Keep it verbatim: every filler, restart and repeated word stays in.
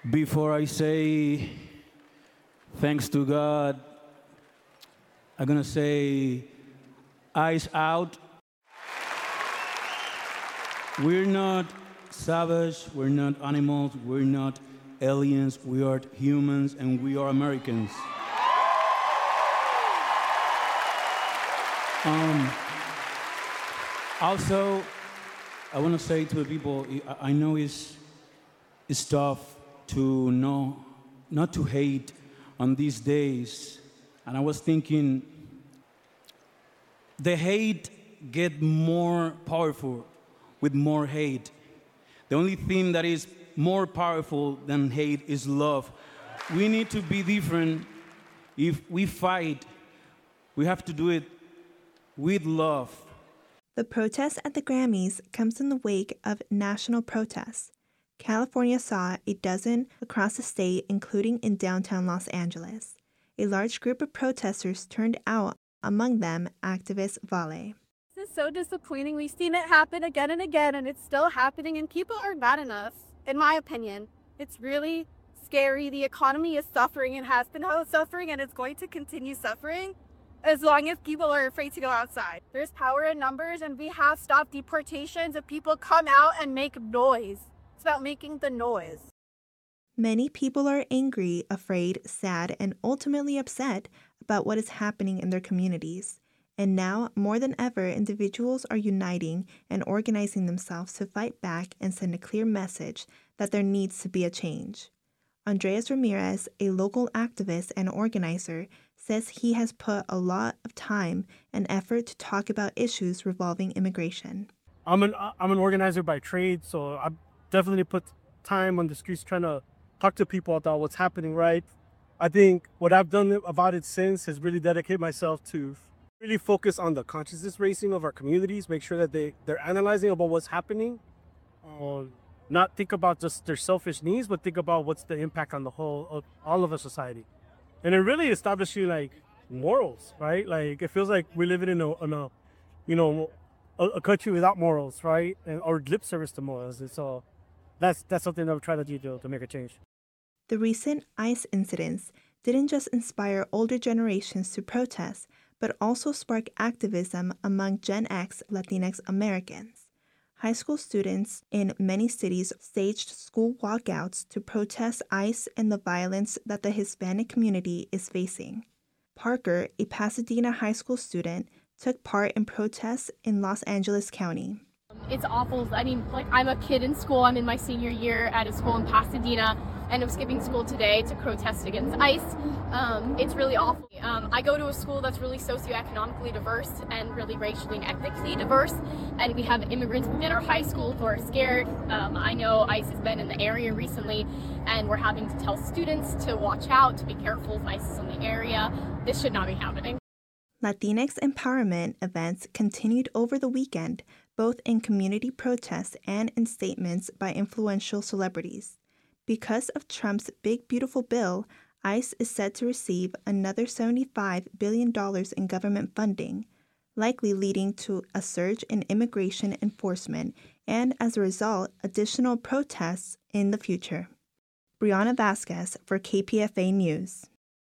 Before I say thanks to God, I'm gonna say eyes out. We're not savage, we're not animals, we're not aliens, we are humans and we are Americans. Um, also, I want to say to the people, I I know it's, it's tough to know, not to hate on these days. And I was thinking, the hate get more powerful with more hate. The only thing that is more powerful than hate is love. We need to be different. If we fight, we have to do it with love. The protest at the Grammys comes in the wake of national protests. California saw a dozen across the state, including in downtown Los Angeles. A large group of protesters turned out, among them activist Vale. This is so disappointing. We've seen it happen again and again, and it's still happening, and people aren't bad enough, in my opinion. It's really scary. The economy is suffering and has been suffering, and it's going to continue suffering as long as people are afraid to go outside. There's power in numbers, and we have stopped deportations if people come out and make noise. It's about making the noise. Many people are angry, afraid, sad, and ultimately upset about what is happening in their communities. And now, more than ever, individuals are uniting and organizing themselves to fight back and send a clear message that there needs to be a change. Andres Ramirez, a local activist and organizer, says he has put a lot of time and effort to talk about issues revolving immigration. I'm an I'm an organizer by trade, so I definitely put time on the streets trying to talk to people about what's happening, right? I think what I've done about it since is really dedicate myself to really focus on the consciousness raising of our communities, make sure that they, they're analyzing about what's happening, uh, not think about just their selfish needs, but think about what's the impact on the whole of all of our society. And it really establishing like morals, right? Like it feels like we're living in a, in a you know, a, a country without morals, right? And or lip service to morals. And so that's that's something that we're trying to do to, to make a change. The recent ICE incidents didn't just inspire older generations to protest, but also spark activism among Gen X Latinx Americans. High school students in many cities staged school walkouts to protest ICE and the violence that the Hispanic community is facing. Parker, a Pasadena high school student, took part in protests in Los Angeles County. It's awful. I mean, like, I'm a kid in school. I'm in my senior year at a school in Pasadena, and I'm skipping school today to protest against ICE. Um, it's really awful. Um, I go to a school that's really socioeconomically diverse and really racially and ethnically diverse, and we have immigrants within our high school who are scared. Um, I know ICE has been in the area recently, and we're having to tell students to watch out, to be careful if ICE is in the area. This should not be happening. Latinx empowerment events continued over the weekend, both in community protests and in statements by influential celebrities. Because of Trump's Big Beautiful Bill, ICE is set to receive another seventy-five billion dollars in government funding, likely leading to a surge in immigration enforcement and, as a result, additional protests in the future. Brianna Vasquez for K P F A News.